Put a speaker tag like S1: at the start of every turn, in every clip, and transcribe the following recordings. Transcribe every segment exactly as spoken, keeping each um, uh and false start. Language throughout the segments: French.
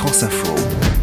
S1: France Info.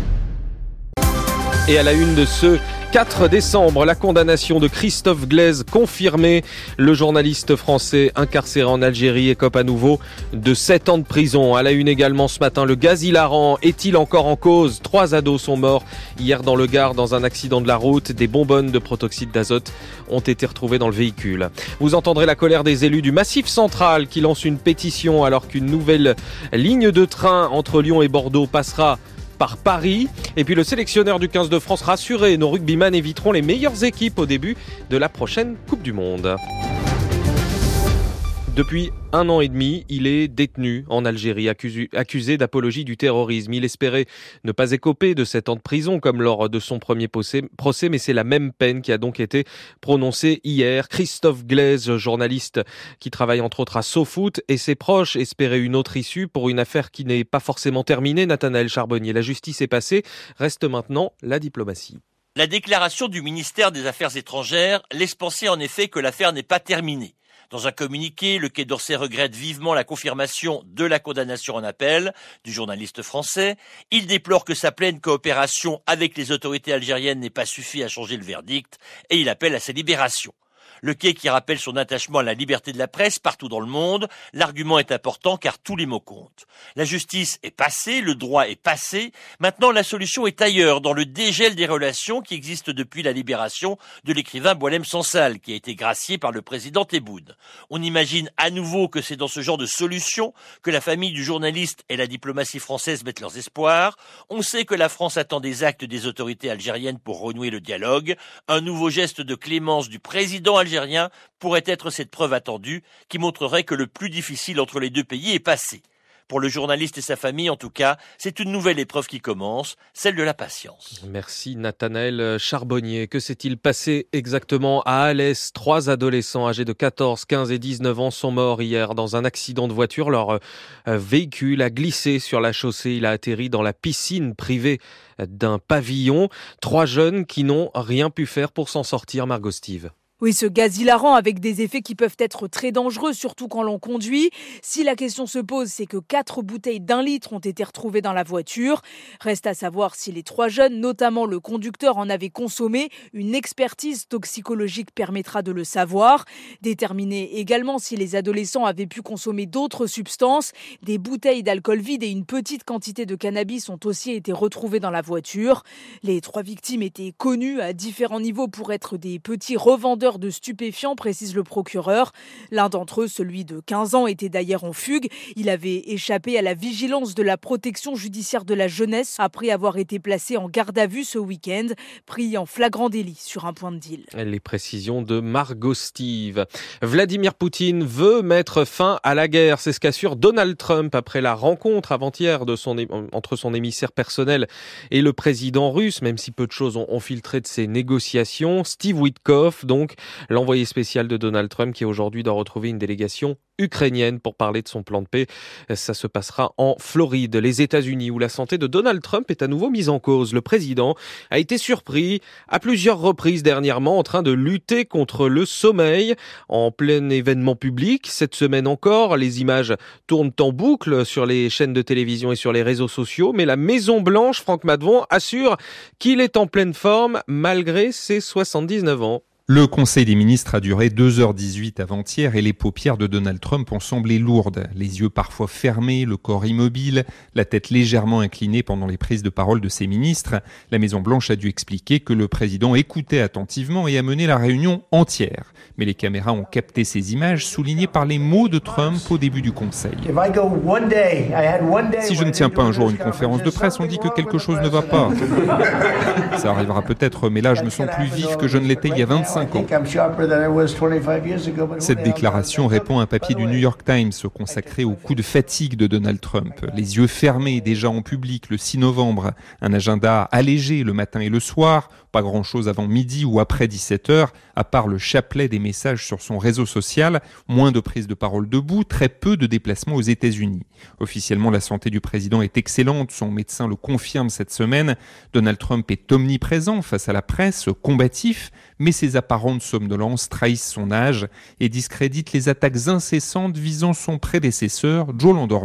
S2: Et à la une de ce quatre décembre, la condamnation de Christophe Glaise confirmée. Le journaliste français incarcéré en Algérie écope à nouveau de sept ans de prison. À la une également ce matin, le gaz hilarant est-il encore en cause ? Trois ados sont morts hier dans le Gard dans un accident de la route. Des bonbonnes de protoxyde d'azote ont été retrouvées dans le véhicule. Vous entendrez la colère des élus du Massif central qui lancent une pétition alors qu'une nouvelle ligne de train entre Lyon et Bordeaux passera par Paris. Et puis le sélectionneur du quinze de France rassuré, nos rugbyman éviteront les meilleures équipes au début de la prochaine Coupe du Monde. Depuis un an et demi, il est détenu en Algérie, accusé, accusé d'apologie du terrorisme. Il espérait ne pas écoper de sept ans de prison comme lors de son premier procès, mais c'est la même peine qui a donc été prononcée hier. Christophe Glaise, journaliste qui travaille entre autres à SoFoot, et ses proches espéraient une autre issue pour une affaire qui n'est pas forcément terminée. Nathanaël Charbonnier, la justice est passée, reste maintenant la diplomatie.
S3: La déclaration du ministère des Affaires étrangères laisse penser en effet que l'affaire n'est pas terminée. Dans un communiqué, le Quai d'Orsay regrette vivement la confirmation de la condamnation en appel du journaliste français. Il déplore que sa pleine coopération avec les autorités algériennes n'ait pas suffi à changer le verdict et il appelle à sa libération. Le Quai qui rappelle son attachement à la liberté de la presse partout dans le monde, l'argument est important car tous les mots comptent. La justice est passée, le droit est passé, maintenant la solution est ailleurs, dans le dégel des relations qui existent depuis la libération de l'écrivain Boualem Sansal, qui a été gracié par le président Tebboune. On imagine à nouveau que c'est dans ce genre de solution que la famille du journaliste et la diplomatie française mettent leurs espoirs. On sait que la France attend des actes des autorités algériennes pour renouer le dialogue. Un nouveau geste de clémence du président algérien algérien pourrait être cette preuve attendue qui montrerait que le plus difficile entre les deux pays est passé. Pour le journaliste et sa famille, en tout cas, c'est une nouvelle épreuve qui commence, celle de la patience.
S2: Merci Nathanaël Charbonnier. Que s'est-il passé exactement à Alès ? Trois adolescents âgés de quatorze, quinze et dix-neuf ans sont morts hier dans un accident de voiture. Leur véhicule a glissé sur la chaussée. Il a atterri dans la piscine privée d'un pavillon. Trois jeunes qui n'ont rien pu faire pour s'en sortir, Margot Steve.
S4: Oui, ce gaz hilarant avec des effets qui peuvent être très dangereux, surtout quand l'on conduit. Si la question se pose, c'est que quatre bouteilles d'un litre ont été retrouvées dans la voiture. Reste à savoir si les trois jeunes, notamment le conducteur, en avaient consommé. Une expertise toxicologique permettra de le savoir. Déterminer également si les adolescents avaient pu consommer d'autres substances. Des bouteilles d'alcool vide et une petite quantité de cannabis ont aussi été retrouvées dans la voiture. Les trois victimes étaient connues à différents niveaux pour être des petits revendeurs de stupéfiants, précise le procureur. L'un d'entre eux, celui de quinze ans, était d'ailleurs en fugue. Il avait échappé à la vigilance de la protection judiciaire de la jeunesse après avoir été placé en garde à vue ce week-end, pris en flagrant délit sur un point de deal.
S2: Les précisions de Margot Steve. Vladimir Poutine veut mettre fin à la guerre. C'est ce qu'assure Donald Trump après la rencontre avant-hier de son, entre son émissaire personnel et le président russe, même si peu de choses ont, ont filtré de ces négociations. Steve Witkoff, donc, l'envoyé spécial de Donald Trump qui aujourd'hui doit retrouver une délégation ukrainienne pour parler de son plan de paix. Ça se passera en Floride, les États-Unis, où la santé de Donald Trump est à nouveau mise en cause. Le président a été surpris à plusieurs reprises dernièrement en train de lutter contre le sommeil en plein événement public. Cette semaine encore, les images tournent en boucle sur les chaînes de télévision et sur les réseaux sociaux, mais la Maison-Blanche, Franck Madvon, assure qu'il est en pleine forme malgré ses soixante-dix-neuf ans.
S5: Le Conseil des ministres a duré deux heures dix-huit avant-hier et les paupières de Donald Trump ont semblé lourdes. Les yeux parfois fermés, le corps immobile, la tête légèrement inclinée pendant les prises de parole de ses ministres. La Maison-Blanche a dû expliquer que le président écoutait attentivement et a mené la réunion entière. Mais les caméras ont capté ces images soulignées par les mots de Trump au début du Conseil. Si je ne tiens pas un jour une conférence de presse, on dit que quelque chose ne va pas. Ça arrivera peut-être, mais là je me sens plus vif que je ne l'étais il y a vingt-cinq ans. Cette déclaration répond à un papier du New York Times consacré au coup de fatigue de Donald Trump. Les yeux fermés déjà en public le six novembre, un agenda allégé le matin et le soir, pas grand-chose avant midi ou après dix-sept heures, à part le chapelet des messages sur son réseau social, moins de prises de parole debout, très peu de déplacements aux États-Unis. Officiellement, la santé du président est excellente, son médecin le confirme cette semaine. Donald Trump est omniprésent face à la presse, combatif, mais ses apparentes somnolences trahissent son âge et discréditent les attaques incessantes visant son prédécesseur, Joe l'endormi.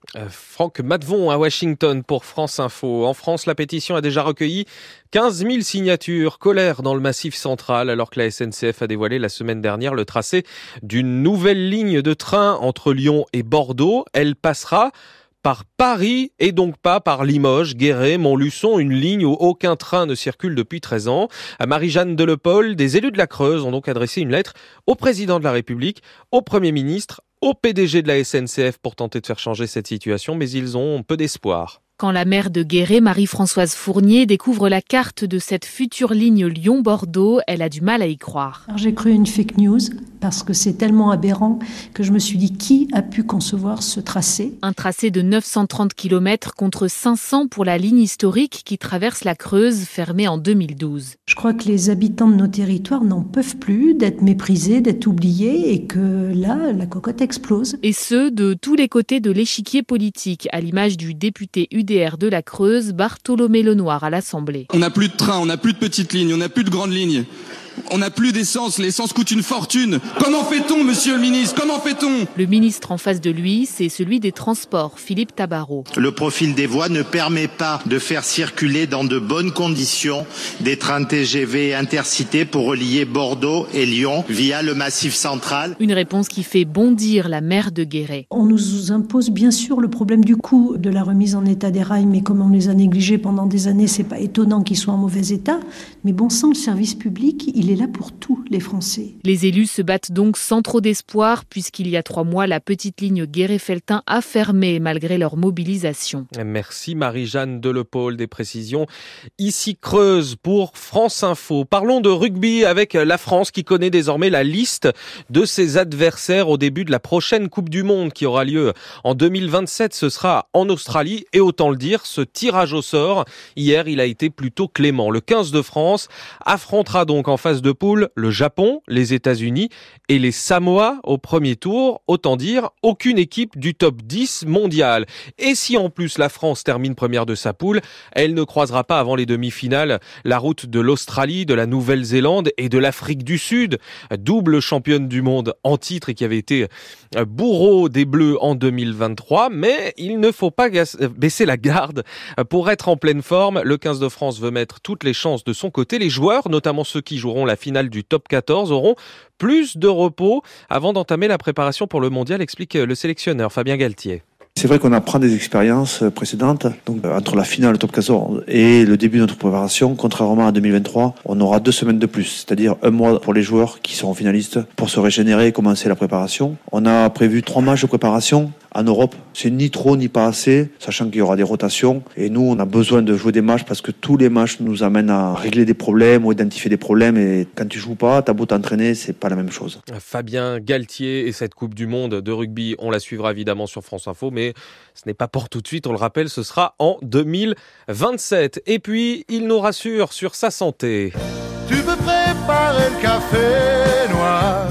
S2: Euh, Franck Madvon à Washington pour France Info. En France, la pétition a déjà recueilli quinze mille signatures. Colère dans le Massif central alors que la S N C F a dévoilé la semaine dernière le tracé d'une nouvelle ligne de train entre Lyon et Bordeaux. Elle passera par Paris et donc pas par Limoges, Guéret, Montluçon, une ligne où aucun train ne circule depuis treize ans. À Marie-Jeanne Delepaule, des élus de la Creuse ont donc adressé une lettre au président de la République, au Premier ministre, au P D G de la S N C F pour tenter de faire changer cette situation, mais ils ont peu d'espoir.
S1: Quand la maire de Guéret, Marie-Françoise Fournier, découvre la carte de cette future ligne Lyon-Bordeaux, elle a du mal à y croire.
S6: Alors, j'ai cru une fake news parce que c'est tellement aberrant que je me suis dit qui a pu concevoir ce tracé.
S1: Un tracé de neuf cent trente kilomètres contre cinq cents pour la ligne historique qui traverse la Creuse, fermée en deux mille douze.
S6: Je crois que les habitants de nos territoires n'en peuvent plus d'être méprisés, d'être oubliés et que là, la cocotte explose.
S1: Et ce, de tous les côtés de l'échiquier politique, à l'image du député U D R de la Creuse, Bartholomé Lenoir à l'Assemblée.
S7: On n'a plus de train, on n'a plus de petites lignes, on n'a plus de grandes lignes. On n'a plus d'essence, l'essence coûte une fortune. Comment fait-on, monsieur le ministre? Comment fait-on?
S1: Le ministre en face de lui, c'est celui des Transports, Philippe Tabarot.
S8: Le profil des voies ne permet pas de faire circuler dans de bonnes conditions des trains T G V intercités pour relier Bordeaux et Lyon via le Massif central.
S1: Une réponse qui fait bondir la maire de Guéret.
S6: On nous impose bien sûr le problème du coût de la remise en état des rails, mais comme on les a négligés pendant des années, c'est pas étonnant qu'ils soient en mauvais état. Mais bon sang, le service public, il est là pour tous les Français.
S1: Les élus se battent donc sans trop d'espoir, puisqu'il y a trois mois, la petite ligne Guéret-Felletin a fermé malgré leur mobilisation.
S2: Merci Marie-Jeanne Delepaule, des précisions ici Creuse pour France Info. Parlons de rugby avec la France qui connaît désormais la liste de ses adversaires au début de la prochaine Coupe du Monde qui aura lieu en deux mille vingt-sept. Ce sera en Australie et autant le dire, ce tirage au sort, hier, il a été plutôt clément. Le quinze de France affrontera donc en phase de poule le Japon, les États-Unis et les Samoa au premier tour. Autant dire, aucune équipe du top dix mondial. Et si en plus la France termine première de sa poule, elle ne croisera pas avant les demi-finales la route de l'Australie, de la Nouvelle-Zélande et de l'Afrique du Sud, double championne du monde en titre et qui avait été bourreau des Bleus en deux mille vingt-trois. Mais il ne faut pas baisser la garde pour être en pleine forme. Le quinze de France veut mettre toutes les chances de son côté. Les joueurs, notamment ceux qui joueront la finale du top quatorze, auront plus de repos avant d'entamer la préparation pour le mondial, explique le sélectionneur Fabien Galtier.
S9: C'est vrai qu'on apprend des expériences précédentes. Donc, entre la finale, le top quatorze et le début de notre préparation, contrairement à deux mille vingt-trois, on aura deux semaines de plus, c'est-à-dire un mois pour les joueurs qui seront finalistes pour se régénérer et commencer la préparation. On a prévu trois matchs de préparation en Europe. C'est ni trop ni pas assez, sachant qu'il y aura des rotations. Et nous, on a besoin de jouer des matchs parce que tous les matchs nous amènent à régler des problèmes ou identifier des problèmes. Et quand tu joues pas, t'as beau t'entraîner, c'est pas la même chose.
S2: Fabien Galtier et cette Coupe du Monde de rugby, on la suivra évidemment sur France Info, mais ce n'est pas pour tout de suite, on le rappelle, ce sera en deux mille vingt-sept. Et puis, il nous rassure sur sa santé.
S10: Tu peux préparer le café noir,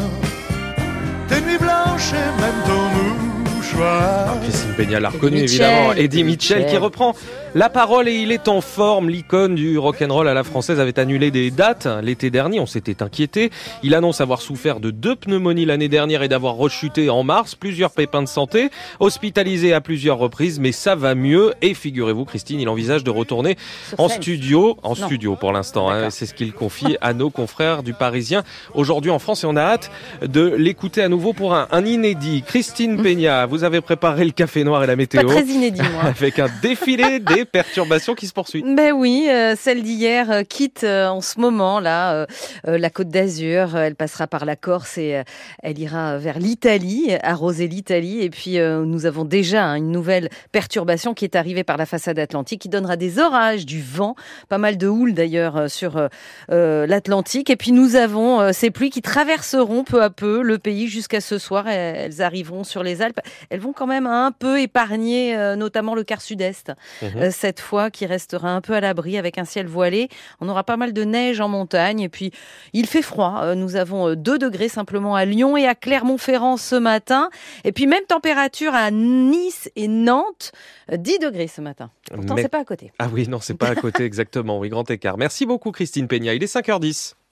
S10: tes nuits blanches et même ton mouchoir.
S2: Ah, Christine Peña l'a reconnu évidemment. Eddie Mitchell qui reprend la parole et il est en forme. L'icône du rock'n'roll à la française avait annulé des dates l'été dernier, on s'était inquiété. Il annonce avoir souffert de deux pneumonies l'année dernière et d'avoir rechuté en mars, plusieurs pépins de santé, hospitalisé à plusieurs reprises, mais ça va mieux. Et figurez-vous, Christine, il envisage de retourner Sur en scène. studio, en non. studio pour l'instant. Hein, c'est ce qu'il confie à nos confrères du Parisien aujourd'hui en France et on a hâte de l'écouter à nouveau pour un, un inédit. Christine Peña, vous avez préparé le café noir et la météo.
S11: Pas très inédit, moi.
S2: Avec un défilé des perturbations qui se poursuit.
S11: Ben oui, euh, celle d'hier euh, quitte euh, en ce moment là euh, euh, la Côte d'Azur. Elle passera par la Corse et euh, elle ira vers l'Italie, arroser l'Italie. Et puis euh, nous avons déjà hein, une nouvelle perturbation qui est arrivée par la façade atlantique, qui donnera des orages, du vent, pas mal de houle d'ailleurs euh, sur euh, l'Atlantique. Et puis nous avons euh, ces pluies qui traverseront peu à peu le pays jusqu'à ce soir. Elles, elles arriveront sur les Alpes. Elles vont quand même un peu épargner, euh, notamment le quart sud-est. Mmh. Euh, cette fois, qui restera un peu à l'abri avec un ciel voilé. On aura pas mal de neige en montagne et puis il fait froid. Nous avons deux degrés simplement à Lyon et à Clermont-Ferrand ce matin. Et puis même température à Nice et Nantes, dix degrés ce matin. Pourtant, Mais... c'est pas à côté.
S2: Ah oui, non, c'est pas à côté exactement. Oui, grand écart. Merci beaucoup Christine Peña. Il est cinq heures dix.